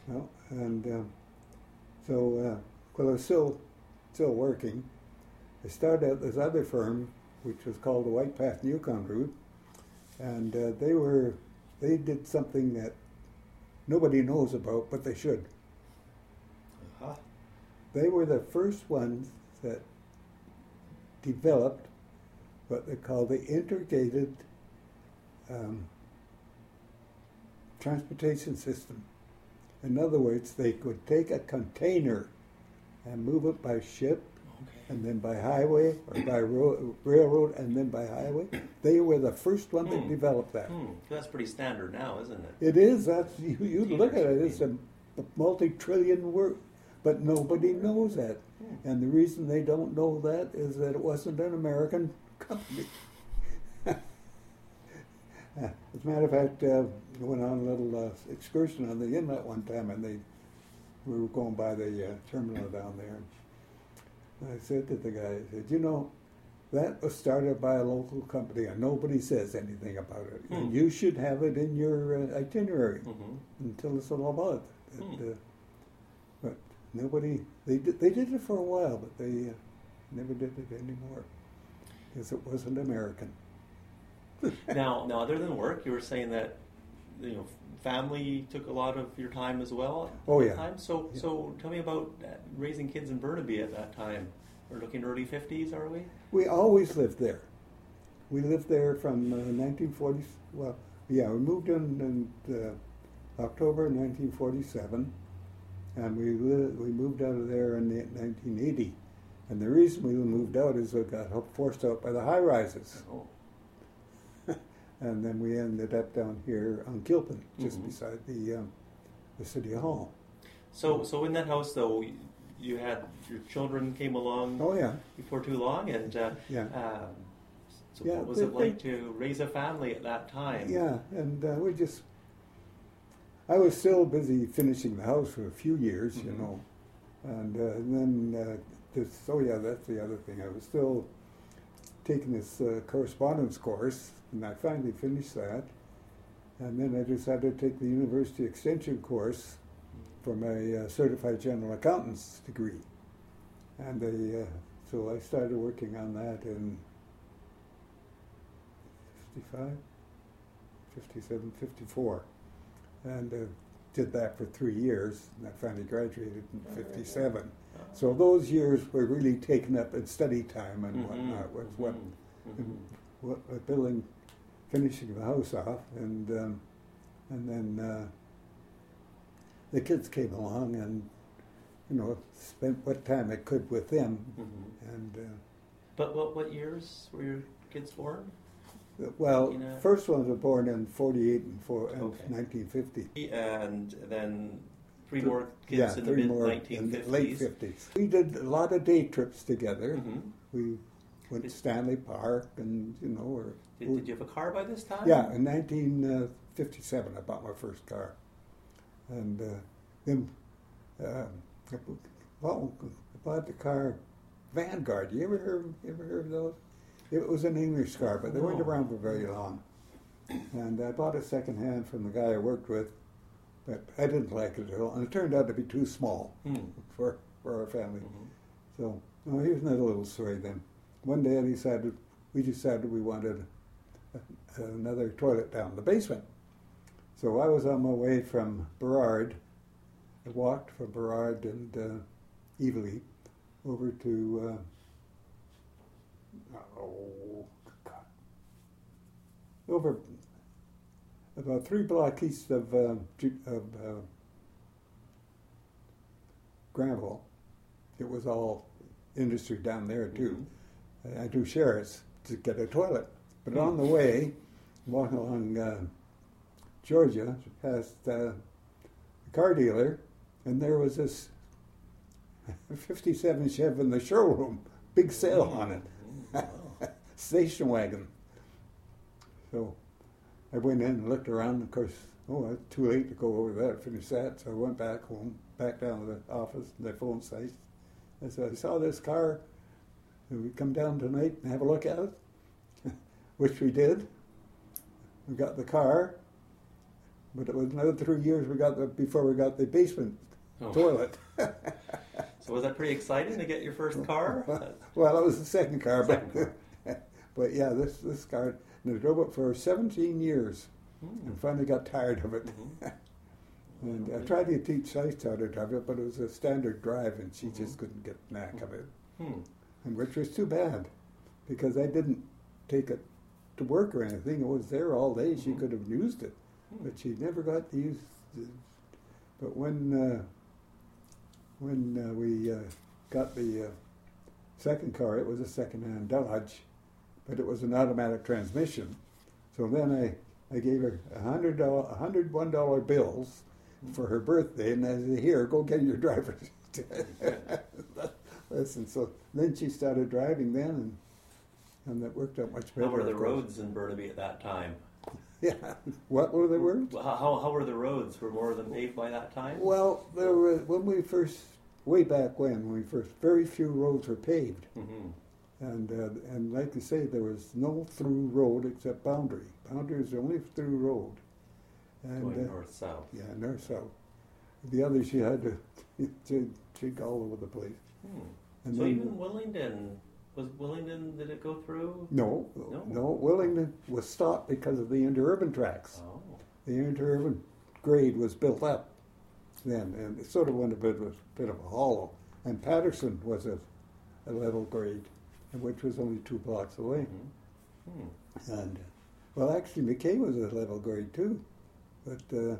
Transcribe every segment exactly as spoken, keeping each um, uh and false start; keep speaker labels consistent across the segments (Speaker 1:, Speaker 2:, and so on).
Speaker 1: Well, and um, so, uh, well, I was still, still working. I started at this other firm, which was called the White Path Yukon Group, and uh, they were, they did something that nobody knows about, but they should.
Speaker 2: Uh-huh.
Speaker 1: They were the first ones that developed what they call the integrated um, transportation system. In other words, they could take a container and move it by ship,
Speaker 2: Okay.
Speaker 1: and then by highway, or by ro- railroad, and then by highway. They were the first one that
Speaker 2: Hmm.
Speaker 1: developed that.
Speaker 2: Hmm. That's pretty standard now, isn't it?
Speaker 1: It is. That's you. You
Speaker 2: Container
Speaker 1: look at it. It's a
Speaker 2: shipping.
Speaker 1: multi-trillion word, but nobody knows that.
Speaker 2: Hmm.
Speaker 1: And the reason they don't know that is that it wasn't an American company. As a matter of fact, uh, I went on a little uh, excursion on the inlet one time, and they we were going by the uh, terminal down there. And I said to the guy, I said, you know, that was started by a local company, and nobody says anything about it.
Speaker 2: Hmm.
Speaker 1: And you should have it in your uh, itinerary
Speaker 2: Mm-hmm.
Speaker 1: and tell us all about it.
Speaker 2: Hmm.
Speaker 1: And, uh, but nobody, they did, they did it for a while, but they uh, never did it anymore because it wasn't American.
Speaker 2: Now, now, other than work, you were saying that you know family took a lot of your time as well. At
Speaker 1: Oh,
Speaker 2: that
Speaker 1: yeah.
Speaker 2: Time? So,
Speaker 1: Yeah.
Speaker 2: so tell me about uh, raising kids in Burnaby at that time. We're looking early fifties, are we?
Speaker 1: We always lived there. We lived there from uh, nineteen forty. Well, yeah, we moved in in uh, October nineteen forty-seven, and we li- we moved out of there in the nineteen eighty. And the reason we moved out is we got forced out by the high rises,
Speaker 2: Oh.
Speaker 1: and then we ended up down here on Gilpin, just
Speaker 2: Mhm.
Speaker 1: beside the um, the city hall.
Speaker 2: So, so in that house, though, you- you had your children came along
Speaker 1: Oh yeah,
Speaker 2: before too long, and uh,
Speaker 1: yeah.
Speaker 2: um, so
Speaker 1: Yeah,
Speaker 2: what was
Speaker 1: they-
Speaker 2: it like to raise a family at that time?
Speaker 1: Yeah, and uh, we just. I was still busy finishing the house for a few years, you
Speaker 2: Mhm.
Speaker 1: know, and, uh, and then uh, this. Oh yeah, that's the other thing. I was still taking this uh, correspondence course, and I finally finished that, and then I decided to take the university extension course for my uh, certified general accountant's degree, and they. Uh, so I started working on that in fifty-five. fifty-seven, fifty-four, and uh, did that for three years, and I finally graduated in fifty-seven.
Speaker 2: Uh,
Speaker 1: So those years were really taken up in study time and
Speaker 2: mhm,
Speaker 1: whatnot, was what,
Speaker 2: mhm,
Speaker 1: what uh, building, finishing the house off, and um, and then uh, the kids came along, and you know spent what time I could with them,
Speaker 2: mhm.
Speaker 1: and. Uh,
Speaker 2: But what what years were your kids born?
Speaker 1: Well,
Speaker 2: You know-
Speaker 1: first ones were born in forty-eight and, four, and
Speaker 2: Okay.
Speaker 1: nineteen fifty.
Speaker 2: And then three
Speaker 1: Th-
Speaker 2: more kids
Speaker 1: yeah,
Speaker 2: in the
Speaker 1: three
Speaker 2: mid
Speaker 1: more
Speaker 2: nineteen
Speaker 1: in the
Speaker 2: fifties.
Speaker 1: late fifties. We did a lot of day trips together.
Speaker 2: Mhm.
Speaker 1: We went to Stanley Park, and you know, or
Speaker 2: Did, did you have a car by this time?
Speaker 1: yeah, in nineteen fifty-seven, I bought my first car, and uh, then uh, I bu- well, I bought the car Vanguard. You ever heard? You ever heard of those? It was an English car, but they weren't
Speaker 2: No.
Speaker 1: around for very long. And I bought it secondhand from the guy I worked with, but I didn't like it at all, and it turned out to be too small
Speaker 2: Hmm.
Speaker 1: for for our family.
Speaker 2: Mhm.
Speaker 1: So, no, here's another little story then. One day I decided, we decided we wanted a, another toilet down in the basement. So I was on my way from Burrard. I walked from Burrard and uh, Evely over to, uh, oh, God, over about three blocks east of, uh, Ju- of uh, Granville. It was all industry down there too. I do shares to get a toilet. But on the way, walking along uh, Georgia, past uh, the car dealer, and there was this fifty-seven Chev in the showroom, big sale on it,
Speaker 2: Wow.
Speaker 1: station wagon. So I went in and looked around. Of course, oh, it's too late to go over that, finish that. So I went back home, back down to the office, the phone site. I said, I saw this car. Can we come down tonight and have a look at it? Which we did. We got the car, But it was another three years we got the, before we got the basement
Speaker 2: Oh.
Speaker 1: toilet.
Speaker 2: So was that pretty exciting to get your first car?
Speaker 1: Well, it was the second car,
Speaker 2: Second
Speaker 1: but
Speaker 2: car.
Speaker 1: but yeah, this this car. And I drove it for seventeen years,
Speaker 2: Hmm.
Speaker 1: and finally got tired of it.
Speaker 2: Mhm.
Speaker 1: And I tried to teach Sice how to drive it, but it was a standard drive, and she
Speaker 2: Mhm.
Speaker 1: just couldn't get the knack of it,
Speaker 2: Hmm.
Speaker 1: and which was too bad, because I didn't take it to work or anything. It was there all day. She
Speaker 2: Mhm.
Speaker 1: could have used it,
Speaker 2: Hmm.
Speaker 1: but she never got to use it. But when uh, when uh, we uh, got the uh, second car, it was a second-hand Dodge, but it was an automatic transmission. So then I, I gave her a hundred dollar, a hundred one dollar bills for her birthday, and I said, "Here, go get your driver's." Listen, so then she started driving then, and and that worked out much better.
Speaker 2: How were the
Speaker 1: of course.
Speaker 2: roads in Burnaby at that time?
Speaker 1: Yeah. What were the words?
Speaker 2: How, how, how were the roads? Were more of them paved by that time?
Speaker 1: Well, there were when we first, way back when, when we first, very few roads were paved.
Speaker 2: Mm-hmm.
Speaker 1: And uh, and like you say, there was no through road except Boundary. Boundary is the only through road. And
Speaker 2: Going
Speaker 1: uh,
Speaker 2: north south.
Speaker 1: yeah, north south. The others you had to to jig all over the place.
Speaker 2: Hmm.
Speaker 1: And
Speaker 2: So
Speaker 1: then,
Speaker 2: even Willingdon, was Willingdon, did it go through?
Speaker 1: no,
Speaker 2: No?
Speaker 1: no, Willingdon was stopped because of the interurban tracks.
Speaker 2: Oh.
Speaker 1: The interurban grade was built up then, and it sort of went a bit of a bit of a hollow. And Patterson was a, a level grade, which was only two blocks away.
Speaker 2: Mm-hmm. Hmm.
Speaker 1: And uh, well, actually, McKay was a level grade too, but uh,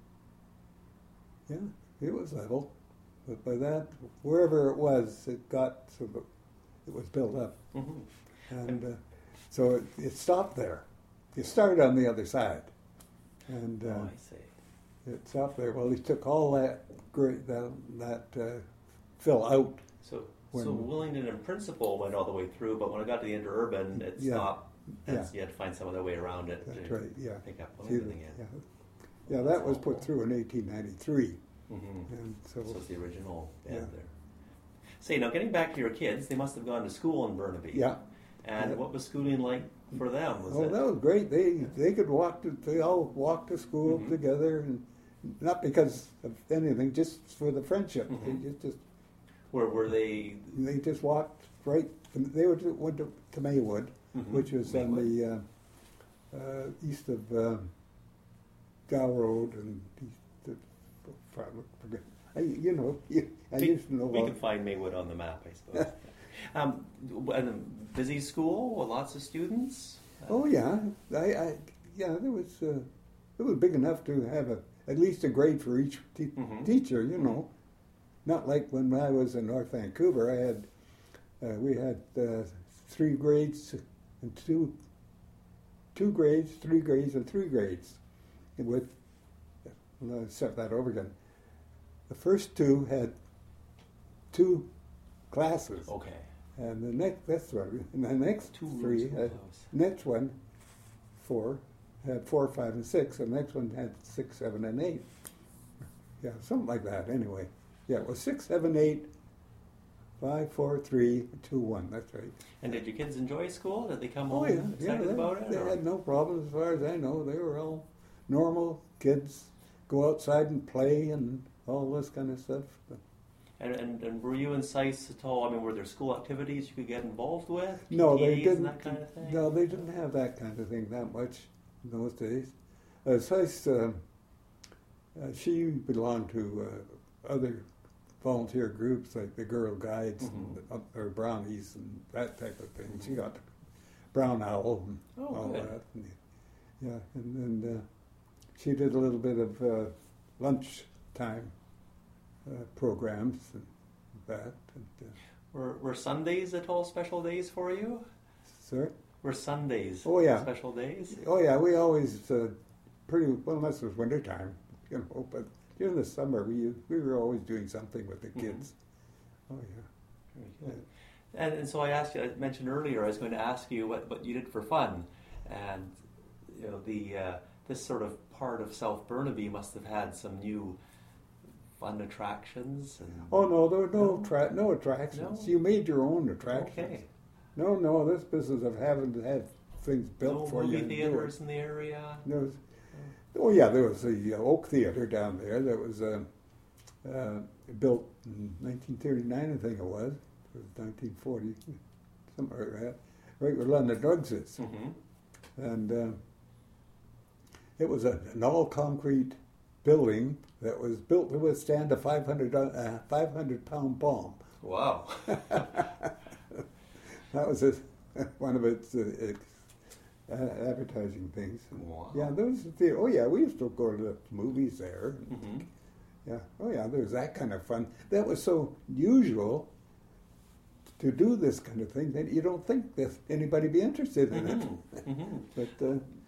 Speaker 1: yeah, it was level. But by that, wherever it was, it got so that it was built up,
Speaker 2: Mm-hmm.
Speaker 1: and uh, so it, it stopped there. It started on the other side, and uh,
Speaker 2: Oh, I see.
Speaker 1: it stopped there. Well, he took all that grade, that that uh, fill out.
Speaker 2: So,
Speaker 1: When-
Speaker 2: so Willingdon in principle went all the way through, but when it got to the interurban, it
Speaker 1: Yeah.
Speaker 2: stopped. And
Speaker 1: Yeah.
Speaker 2: you had to find some other way around it
Speaker 1: That's
Speaker 2: to
Speaker 1: right. Yeah.
Speaker 2: pick up
Speaker 1: See,
Speaker 2: Willingdon
Speaker 1: yeah.
Speaker 2: again.
Speaker 1: Yeah, that was put through in eighteen ninety-three,
Speaker 2: Mm-hmm.
Speaker 1: and so
Speaker 2: So it's the original band
Speaker 1: Yeah.
Speaker 2: there. Say, now getting back to your kids, they must have gone to school in Burnaby.
Speaker 1: yeah.
Speaker 2: And
Speaker 1: Yeah.
Speaker 2: what was schooling like for them? Was
Speaker 1: Oh,
Speaker 2: it?
Speaker 1: that was great. They they could walk to they all walked to school
Speaker 2: Mhm.
Speaker 1: together, and not because of anything, just for the friendship.
Speaker 2: Mhm.
Speaker 1: They just, just
Speaker 2: Were were they?
Speaker 1: they just walked right. They were to, went to, to Maywood,
Speaker 2: Mhm.
Speaker 1: which was on
Speaker 2: Maywood.
Speaker 1: the uh, uh, east of um, Gow Road and east of, probably forget. I, you know, you, I
Speaker 2: We,
Speaker 1: used to know.
Speaker 2: we
Speaker 1: all-
Speaker 2: can find Maywood on the map, I suppose. um, and a busy school, with lots of students.
Speaker 1: Oh yeah, I, I yeah, there was uh, it was big enough to have a at least a grade for each te-
Speaker 2: Mhm.
Speaker 1: teacher. You know, not like when I was in North Vancouver. I had uh, we had uh, three grades and two two grades, three grades, and three grades. And with well, I'll start that over again. The first two had two classes,
Speaker 2: Okay.
Speaker 1: and the next that's right, and the next
Speaker 2: Two rooms
Speaker 1: three
Speaker 2: were
Speaker 1: had.
Speaker 2: close.
Speaker 1: Next one, four, had four, five, and six, and the next one had six, seven, and eight. Yeah, something like that. Anyway, yeah, it was six, seven, eight, five, four, three, two, one. That's right.
Speaker 2: And did your kids enjoy school? Did they come
Speaker 1: Oh
Speaker 2: home
Speaker 1: yeah, yeah.
Speaker 2: excited
Speaker 1: They,
Speaker 2: about it?
Speaker 1: they
Speaker 2: or-
Speaker 1: had no problems as far as I know. They were all normal kids. Go outside and play and all this kind of stuff.
Speaker 2: And, and, and were you in SICE at all? I mean, were there school activities you could get involved with?
Speaker 1: No, they
Speaker 2: P T As
Speaker 1: didn't.
Speaker 2: And that kind of thing?
Speaker 1: No, they didn't have that kind of thing that much in those days. Uh, Sice, uh, uh, she belonged to uh, other volunteer groups like the Girl Guides
Speaker 2: Mhm.
Speaker 1: and, uh, or Brownies and that type of thing. She got Brown Owl and
Speaker 2: Oh,
Speaker 1: all
Speaker 2: good.
Speaker 1: that. And, yeah, and then uh, she did a little bit of uh, lunch time uh, programs and that. And, uh,
Speaker 2: Were, were Sundays at all special days for you?
Speaker 1: sir?
Speaker 2: Were Sundays
Speaker 1: Oh, yeah.
Speaker 2: special days?
Speaker 1: Oh yeah, we always uh, pretty well unless it was winter time, you know. But during the summer, we we were always doing something with the kids. Oh yeah.
Speaker 2: Very good. And, and so I asked you, I mentioned earlier, I was going to ask you what, what you did for fun. And, you know, the uh, this sort of part of South Burnaby must have had some new fun attractions. And,
Speaker 1: Oh no, there were no
Speaker 2: No?
Speaker 1: tra- no attractions.
Speaker 2: No?
Speaker 1: You made your own attractions.
Speaker 2: okay.
Speaker 1: No, no, this business of having to have things built
Speaker 2: No
Speaker 1: for you.
Speaker 2: movie
Speaker 1: and do it.
Speaker 2: theaters in the area?
Speaker 1: No, Oh yeah, there was the uh, Oak Theater down there that was uh, uh, built in nineteen thirty-nine, I think it was. It was nineteen forty, something like that, right where London Drugs is.
Speaker 2: Mm-hmm.
Speaker 1: And uh, it was a, an all-concrete building that was built to withstand a five hundred, uh, five hundred pound bomb.
Speaker 2: Wow.
Speaker 1: That was a, one of its uh, ex, uh, advertising things.
Speaker 2: Wow.
Speaker 1: Yeah, there was a theater. Oh yeah, we used to go to the movies there.
Speaker 2: Mm-hmm.
Speaker 1: Yeah. Oh yeah, there was that kind of fun. That was so usual to do this kind of thing that you don't think that anybody be interested in
Speaker 2: Mm-hmm.
Speaker 1: it.
Speaker 2: Mm-hmm.
Speaker 1: But uh,